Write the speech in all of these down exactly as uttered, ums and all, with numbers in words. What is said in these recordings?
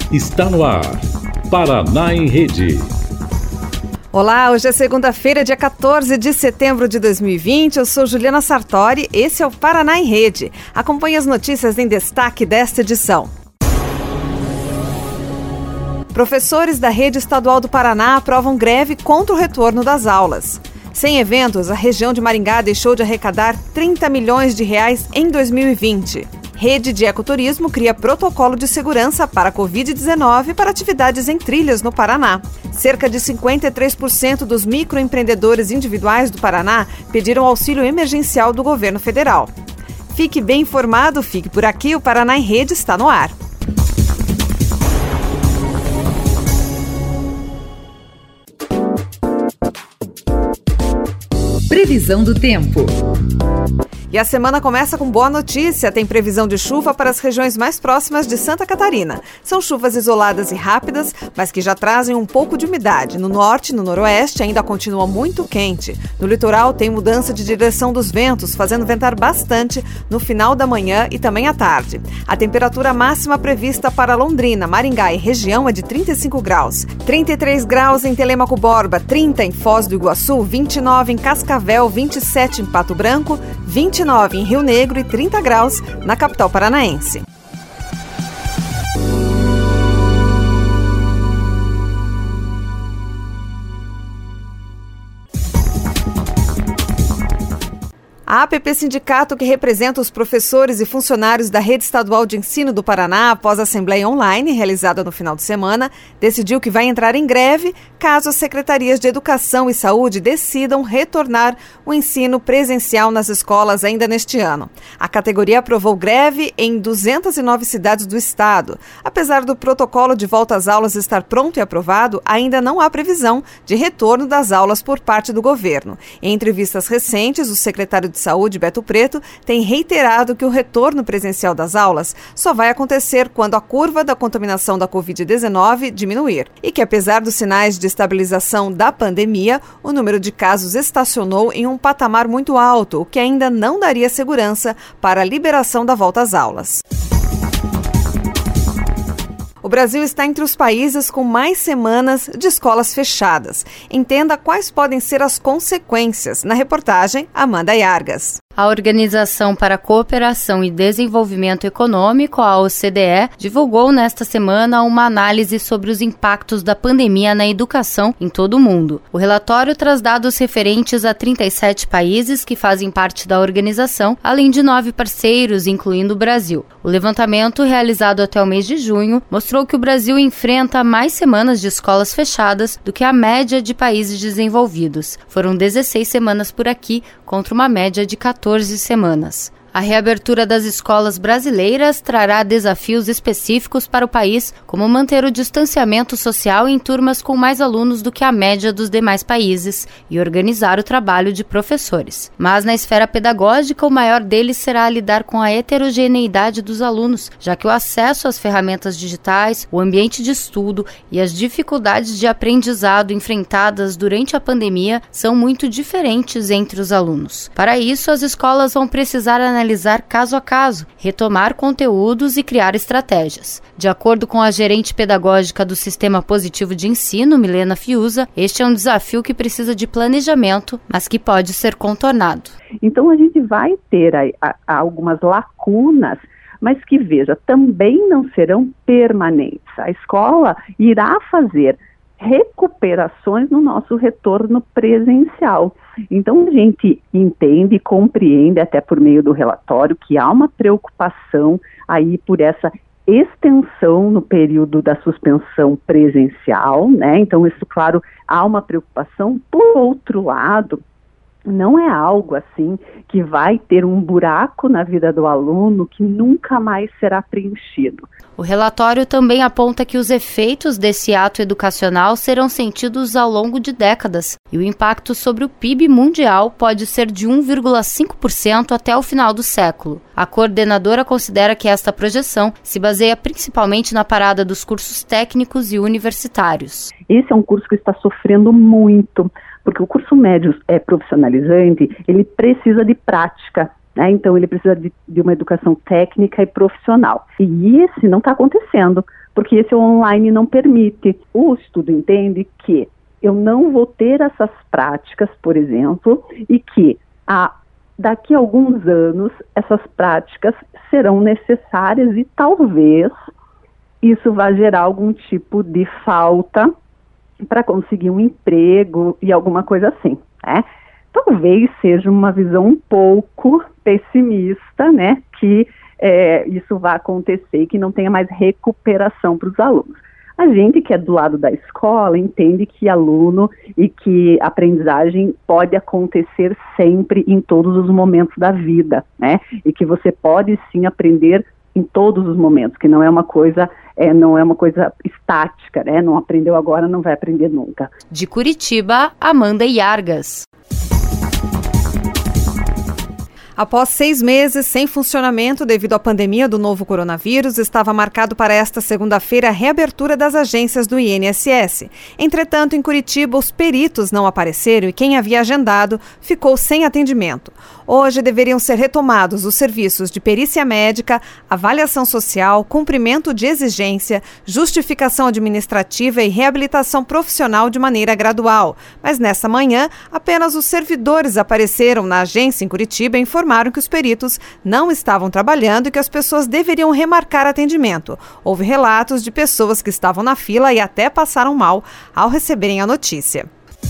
Está no ar, Paraná em Rede. Olá, hoje é segunda-feira, dia quatorze de setembro de dois mil e vinte. Eu sou Juliana Sartori, esse é o Paraná em Rede. Acompanhe as notícias em destaque desta edição. Professores da Rede Estadual do Paraná aprovam greve contra o retorno das aulas. Sem eventos, a região de Maringá deixou de arrecadar trinta milhões de reais em dois mil e vinte. Rede de Ecoturismo cria protocolo de segurança para a covid dezenove para atividades em trilhas no Paraná. Cerca de cinquenta e três por cento dos microempreendedores individuais do Paraná pediram auxílio emergencial do governo federal. Fique bem informado, fique por aqui, o Paraná em Rede está no ar. Previsão do tempo. E a semana começa com boa notícia. Tem previsão de chuva para as regiões mais próximas de Santa Catarina. São chuvas isoladas e rápidas, mas que já trazem um pouco de umidade. No norte e no noroeste ainda continua muito quente. No litoral tem mudança de direção dos ventos, fazendo ventar bastante no final da manhã e também à tarde. A temperatura máxima prevista para Londrina, Maringá e região é de trinta e cinco graus. trinta e três graus em Telêmaco Borba, trinta em Foz do Iguaçu, vinte e nove em Cascavel, vinte e sete em Pato Branco, vinte e nove em Rio Negro e trinta graus na capital paranaense. A APP Sindicato, que representa os professores e funcionários da Rede Estadual de Ensino do Paraná após a assembleia online realizada no final de semana, decidiu que vai entrar em greve caso as secretarias de Educação e Saúde decidam retornar o ensino presencial nas escolas ainda neste ano. A categoria aprovou greve em duzentas e nove cidades do estado. Apesar do protocolo de volta às aulas estar pronto e aprovado, ainda não há previsão de retorno das aulas por parte do governo. Em entrevistas recentes, o secretário de Saúde, Beto Preto, tem reiterado que o retorno presencial das aulas só vai acontecer quando a curva da contaminação da covid dezenove diminuir e que, apesar dos sinais de estabilização da pandemia, o número de casos estacionou em um patamar muito alto, o que ainda não daria segurança para a liberação da volta às aulas. O Brasil está entre os países com mais semanas de escolas fechadas. Entenda quais podem ser as consequências. Na reportagem, Amanda Yargas. A Organização para a Cooperação e Desenvolvimento Econômico, a O C D E, divulgou nesta semana uma análise sobre os impactos da pandemia na educação em todo o mundo. O relatório traz dados referentes a trinta e sete países que fazem parte da organização, além de nove parceiros, incluindo o Brasil. O levantamento, realizado até o mês de junho, mostrou que o Brasil enfrenta mais semanas de escolas fechadas do que a média de países desenvolvidos. Foram dezesseis semanas por aqui, contra uma média de quatorze semanas. A reabertura das escolas brasileiras trará desafios específicos para o país, como manter o distanciamento social em turmas com mais alunos do que a média dos demais países e organizar o trabalho de professores. Mas na esfera pedagógica, o maior deles será lidar com a heterogeneidade dos alunos, já que o acesso às ferramentas digitais, o ambiente de estudo e as dificuldades de aprendizado enfrentadas durante a pandemia são muito diferentes entre os alunos. Para isso, as escolas vão precisar analisar analisar caso a caso, retomar conteúdos e criar estratégias. De acordo com a gerente pedagógica do Sistema Positivo de Ensino, Milena Fiuza, este é um desafio que precisa de planejamento, mas que pode ser contornado. Então a gente vai ter a, a, a algumas lacunas, mas que, veja, também não serão permanentes. A escola irá fazer recuperações no nosso retorno presencial. Então, a gente entende e compreende, até por meio do relatório, que há uma preocupação aí por essa extensão no período da suspensão presencial, né? Então, isso, claro, há uma preocupação. Por outro lado, não é algo assim que vai ter um buraco na vida do aluno que nunca mais será preenchido. O relatório também aponta que os efeitos desse ato educacional serão sentidos ao longo de décadas e o impacto sobre o P I B mundial pode ser de um vírgula cinco por cento até o final do século. A coordenadora considera que esta projeção se baseia principalmente na parada dos cursos técnicos e universitários. Esse é um curso que está sofrendo muito, porque o curso médio é profissionalizante, ele precisa de prática. Né? Então, ele precisa de, de uma educação técnica e profissional. E esse não está acontecendo, porque esse online não permite. O estudo entende que eu não vou ter essas práticas, por exemplo, e que a, daqui a alguns anos essas práticas serão necessárias e talvez isso vai gerar algum tipo de falta para conseguir um emprego e alguma coisa assim, né? Talvez seja uma visão um pouco pessimista, né, que é, isso vai acontecer e que não tenha mais recuperação para os alunos. A gente que é do lado da escola entende que aluno e que aprendizagem pode acontecer sempre em todos os momentos da vida, né, e que você pode sim aprender em todos os momentos, que não é uma coisa, é, não é uma coisa estática, né, não aprendeu agora, não vai aprender nunca. De Curitiba, Amanda Iargas. Após seis meses sem funcionamento devido à pandemia do novo coronavírus, estava marcado para esta segunda-feira a reabertura das agências do I N S S. Entretanto, em Curitiba, os peritos não apareceram e quem havia agendado ficou sem atendimento. Hoje deveriam ser retomados os serviços de perícia médica, avaliação social, cumprimento de exigência, justificação administrativa e reabilitação profissional de maneira gradual. Mas nessa manhã, apenas os servidores apareceram na agência em Curitiba e informaram informaram que os peritos não estavam trabalhando e que as pessoas deveriam remarcar atendimento. Houve relatos de pessoas que estavam na fila e até passaram mal ao receberem a notícia.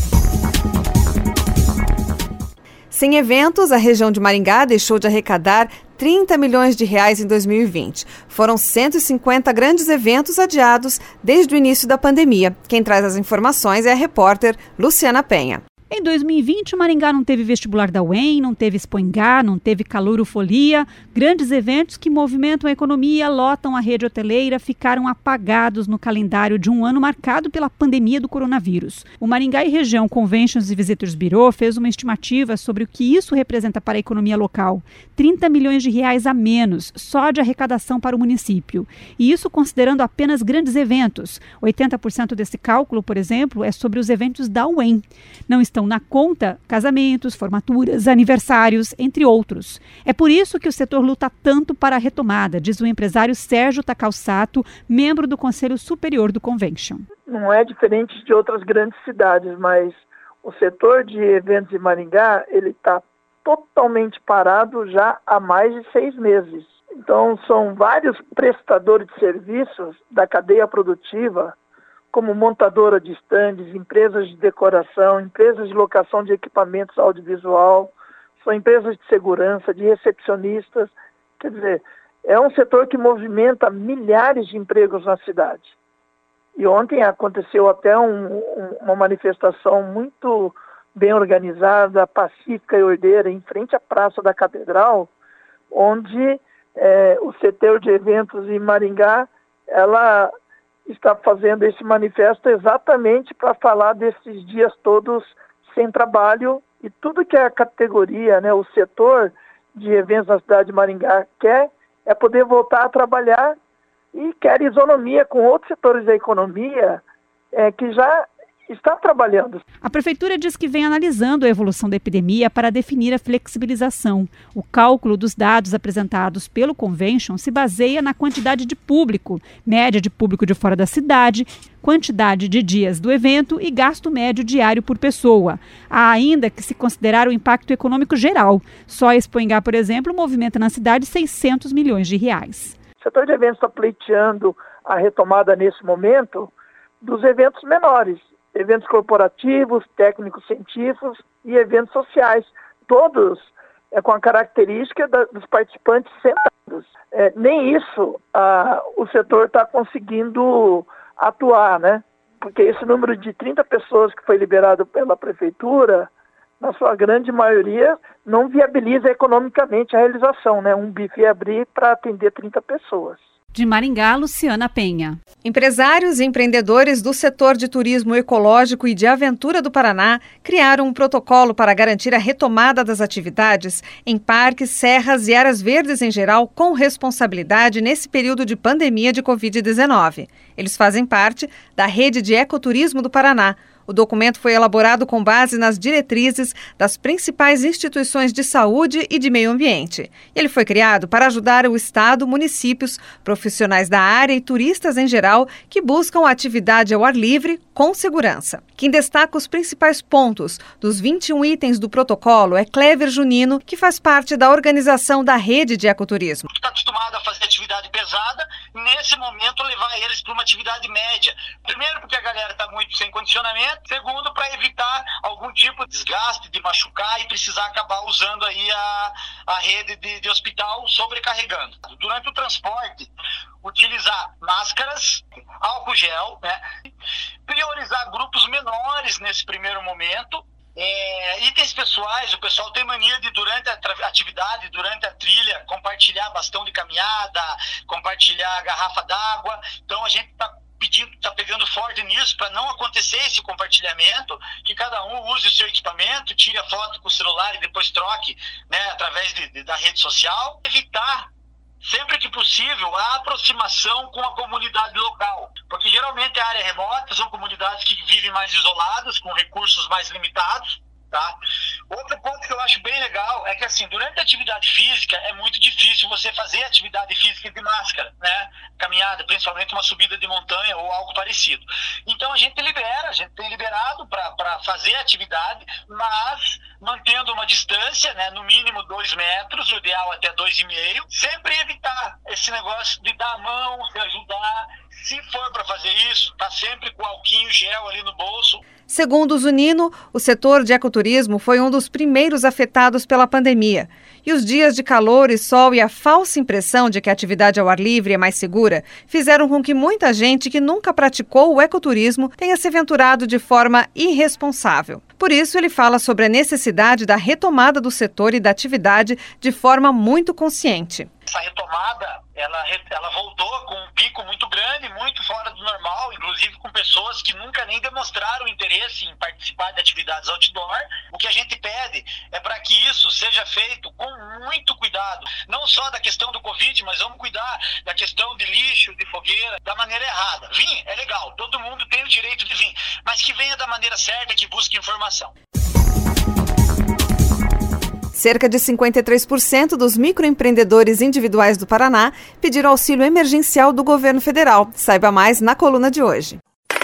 Sem eventos, a região de Maringá deixou de arrecadar trinta milhões de reais em dois mil e vinte. Foram cento e cinquenta grandes eventos adiados desde o início da pandemia. Quem traz as informações é a repórter Luciana Penha. Em dois mil e vinte, Maringá não teve vestibular da U E M, não teve Expo Engá, não teve Calorofolia. Grandes eventos que movimentam a economia, lotam a rede hoteleira, ficaram apagados no calendário de um ano marcado pela pandemia do coronavírus. O Maringá e Região Conventions e Visitors Bureau fez uma estimativa sobre o que isso representa para a economia local. trinta milhões de reais a menos, só de arrecadação para o município. E isso considerando apenas grandes eventos. oitenta por cento desse cálculo, por exemplo, é sobre os eventos da U E M. Não estão na conta casamentos, formaturas, aniversários, entre outros. É por isso que o setor luta tanto para a retomada, diz o empresário Sérgio Takausato, membro do Conselho Superior do Convention. Não é diferente de outras grandes cidades, mas o setor de eventos em Maringá, ele está totalmente parado já há mais de seis meses. Então, são vários prestadores de serviços da cadeia produtiva, como montadora de estandes, empresas de decoração, empresas de locação de equipamentos audiovisual, são empresas de segurança, de recepcionistas. Quer dizer, é um setor que movimenta milhares de empregos na cidade. E ontem aconteceu até um, um, uma manifestação muito bem organizada, pacífica e ordeira, em frente à Praça da Catedral, onde é, o setor de eventos em Maringá, ela está fazendo esse manifesto exatamente para falar desses dias todos sem trabalho e tudo que a categoria, né, o setor de eventos na cidade de Maringá quer é poder voltar a trabalhar e quer isonomia com outros setores da economia é, que já está trabalhando. A Prefeitura diz que vem analisando a evolução da epidemia para definir a flexibilização. O cálculo dos dados apresentados pelo Convention se baseia na quantidade de público, média de público de fora da cidade, quantidade de dias do evento e gasto médio diário por pessoa. Há ainda que se considerar o impacto econômico geral. Só a Expo Engá, por exemplo, movimenta na cidade seiscentos milhões de reais. O setor de eventos está pleiteando a retomada nesse momento dos eventos menores. Eventos corporativos, técnicos científicos e eventos sociais, todos é, com a característica da, dos participantes sentados. É, nem isso ah, o setor está conseguindo atuar, né? Porque esse número de trinta pessoas que foi liberado pela Prefeitura, na sua grande maioria, não viabiliza economicamente a realização, né? Um buffet abrir para atender trinta pessoas. De Maringá, Luciana Penha. Empresários e empreendedores do setor de turismo ecológico e de aventura do Paraná criaram um protocolo para garantir a retomada das atividades em parques, serras e áreas verdes em geral com responsabilidade nesse período de pandemia de covid dezenove. Eles fazem parte da Rede de Ecoturismo do Paraná. O documento foi elaborado com base nas diretrizes das principais instituições de saúde e de meio ambiente. Ele foi criado para ajudar o Estado, municípios, profissionais da área e turistas em geral que buscam a atividade ao ar livre com segurança. Quem destaca os principais pontos dos vinte e um itens do protocolo é Clever Junino, que faz parte da organização da rede de ecoturismo. Está acostumado a fazer atividade pesada, nesse momento levar eles para uma atividade média. Primeiro porque a galera está muito sem condicionamento, segundo para evitar algum tipo de desgaste, de machucar e precisar acabar usando aí a, a rede de, de hospital sobrecarregando. Durante o transporte, utilizar máscaras, álcool gel, né? Priorizar grupos menores nesse primeiro momento. É, itens pessoais, o pessoal tem mania de durante a atividade, durante a trilha, compartilhar bastão de caminhada, compartilhar garrafa d'água. Então a gente está pedindo, está pegando forte nisso para não acontecer esse compartilhamento, que cada um use o seu equipamento, tire a foto com o celular e depois troque, né, através de, de, da rede social. Evitar, sempre que possível, a aproximação com a comunidade local, porque geralmente a área remota são comunidades que vivem mais isoladas, com recursos mais limitados, tá? Outro ponto que eu acho bem legal é que, assim, durante a atividade física é muito difícil você fazer atividade física de máscara, né? Caminhada, principalmente uma subida de montanha ou algo parecido. Então a gente libera, a gente tem liberado para fazer atividade, mas mantendo uma distância, né? No mínimo dois metros, o ideal até dois e meio. Sempre evitar esse negócio de dar a mão, se ajudar. Se for para fazer isso, tá sempre com o alquinho gel ali no bolso. Segundo o Zunino, o setor de ecoturismo foi um dos primeiros afetados pela pandemia. E os dias de calor e sol e a falsa impressão de que a atividade ao ar livre é mais segura fizeram com que muita gente que nunca praticou o ecoturismo tenha se aventurado de forma irresponsável. Por isso, ele fala sobre a necessidade da retomada do setor e da atividade de forma muito consciente. Essa retomada, ela, ela voltou com um pico muito grande, muito fora do normal, inclusive com pessoas que nunca nem demonstraram interesse em participar de atividades outdoor. O que a gente pede é para que isso seja feito com muito cuidado, não só da questão do Covid, mas vamos cuidar da questão de lixo, de fogueira, da maneira errada. Vir é legal, todo mundo tem o direito de vir, mas que venha da maneira certa, que busque informação. Cerca de cinquenta e três por cento dos microempreendedores individuais do Paraná pediram auxílio emergencial do governo federal. Saiba mais na coluna de hoje.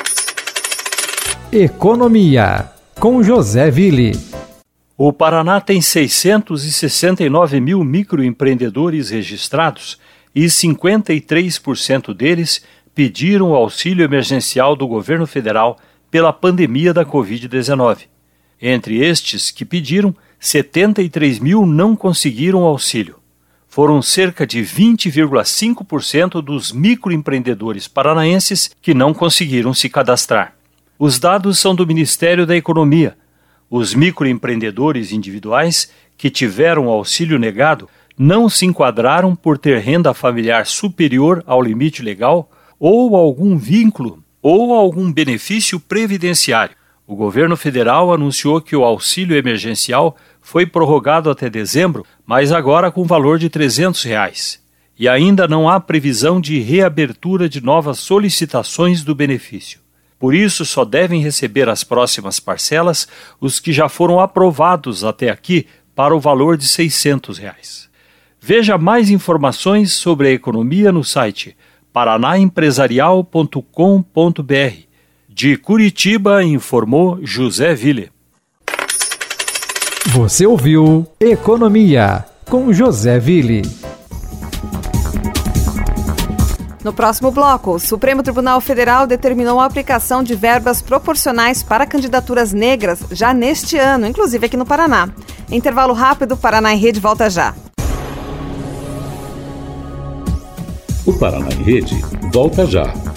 Economia, com José Ville. O Paraná tem seiscentos e sessenta e nove mil microempreendedores registrados e cinquenta e três por cento deles pediram o auxílio emergencial do governo federal pela pandemia da covid dezenove. Entre estes que pediram, setenta e três mil não conseguiram auxílio. Foram cerca de vinte vírgula cinco por cento dos microempreendedores paranaenses que não conseguiram se cadastrar. Os dados são do Ministério da Economia. Os microempreendedores individuais que tiveram auxílio negado não se enquadraram por ter renda familiar superior ao limite legal ou algum vínculo ou algum benefício previdenciário. O governo federal anunciou que o auxílio emergencial foi prorrogado até dezembro, mas agora com valor de trezentos reais. E ainda não há previsão de reabertura de novas solicitações do benefício. Por isso, só devem receber as próximas parcelas os que já foram aprovados até aqui para o valor de seiscentos reais. Veja mais informações sobre a economia no site paranaempresarial ponto com ponto br. De Curitiba, informou José Ville. Você ouviu Economia, com José Ville. No próximo bloco, o Supremo Tribunal Federal determinou a aplicação de verbas proporcionais para candidaturas negras já neste ano, inclusive aqui no Paraná. Intervalo rápido, Paraná em Rede volta já. O Paraná em Rede volta já.